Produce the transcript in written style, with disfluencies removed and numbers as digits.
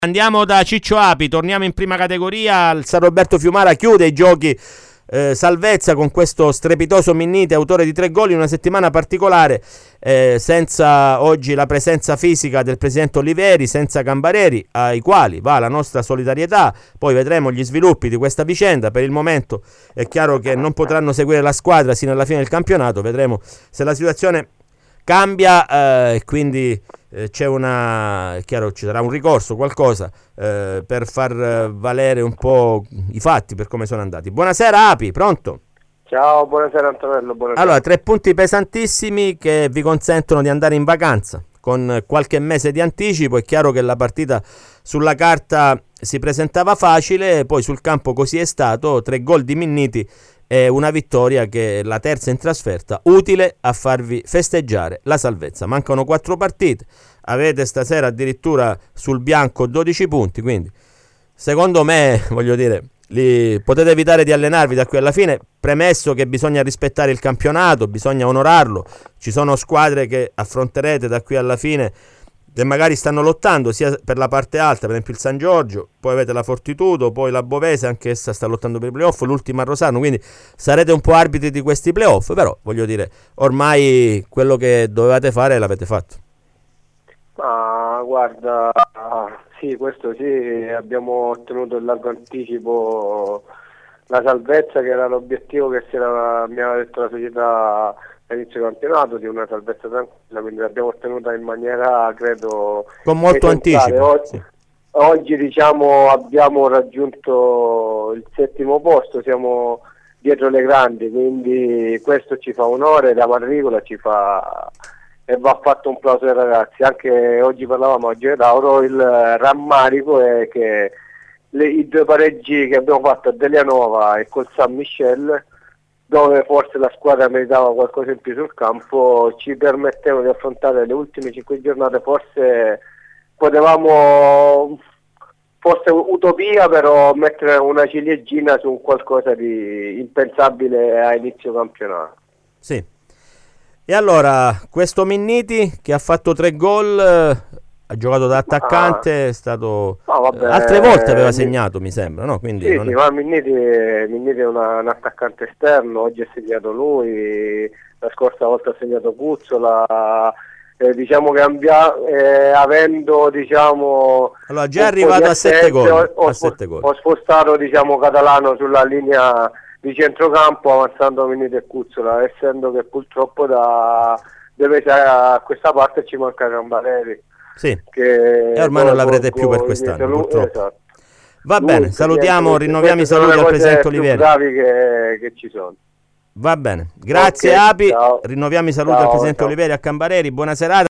Andiamo da Ciccio Api, torniamo in prima categoria. Il San Roberto Fiumara chiude i giochi salvezza con questo strepitoso Minniti, autore di 3 gol in una settimana particolare, senza oggi la presenza fisica del presidente Oliveri, senza Cambareri, ai quali va la nostra solidarietà. Poi vedremo gli sviluppi di questa vicenda. Per il momento è chiaro che non potranno seguire la squadra sino alla fine del campionato. Vedremo se la situazione cambia e quindi c'è è chiaro, ci sarà un ricorso, qualcosa per far valere un po' i fatti per come sono andati. Buonasera Api, pronto? Ciao, buonasera Antonello, buonasera. Allora, 3 punti pesantissimi che vi consentono di andare in vacanza con qualche mese di anticipo. È chiaro che la partita sulla carta si presentava facile, poi sul campo così è stato. 3 gol di Minniti e una vittoria che è la terza in trasferta, utile a farvi festeggiare la salvezza. Mancano 4 partite, avete stasera addirittura sul bianco 12 punti, quindi secondo me, voglio dire, potete evitare di allenarvi da qui alla fine, premesso che bisogna rispettare il campionato, bisogna onorarlo. Ci sono squadre che affronterete da qui alla fine che magari stanno lottando sia per la parte alta, per esempio il San Giorgio, poi avete la Fortitudo, poi la Bovese, anch'essa sta lottando per i playoff, l'ultima a Rosarno, quindi sarete un po' arbitri di questi playoff, però voglio dire, ormai quello che dovevate fare l'avete fatto. Ma guarda, sì, questo sì, abbiamo ottenuto in largo anticipo la salvezza, che era l'obiettivo che mi aveva detto la società all'inizio del campionato, di una salvezza tranquilla, quindi l'abbiamo ottenuta in maniera, credo, con molto anticipo. Oggi diciamo abbiamo raggiunto il 7° posto, siamo dietro le grandi, quindi questo ci fa onore, la matricola ci fa, e va fatto un plauso ai ragazzi. Anche oggi parlavamo a Gioia Tauro, il rammarico è che i 2 pareggi che abbiamo fatto a Delianova e col San Michel, dove forse la squadra meritava qualcosa in più sul campo, ci permettevano di affrontare le ultime 5 giornate. Forse potevamo, forse utopia, però mettere una ciliegina su un qualcosa di impensabile a inizio campionato. Sì. E allora, questo Minniti che ha fatto 3 gol, ha giocato da attaccante, è stato altre volte aveva segnato, mi sembra, no? Quindi sì, sì, ma Minniti è un attaccante esterno, oggi ha segnato lui, la scorsa volta ha segnato Cuzzola, diciamo che avendo, diciamo, allora già è arrivato a 7 gol, ho spostato, diciamo, Catalano sulla linea di centrocampo, avanzando Minniti e Cuzzola, essendo che purtroppo a questa parte ci manca Cambareri. Sì, e ormai non l'avrete più per quest'anno, purtroppo. Esatto. Va bene, salutiamo, rinnoviamo i saluti al presidente Oliveri. Bravi che ci sono. Va bene, grazie Api, ciao. rinnoviamo i saluti al presidente Oliveri, a Cambareri, buona serata.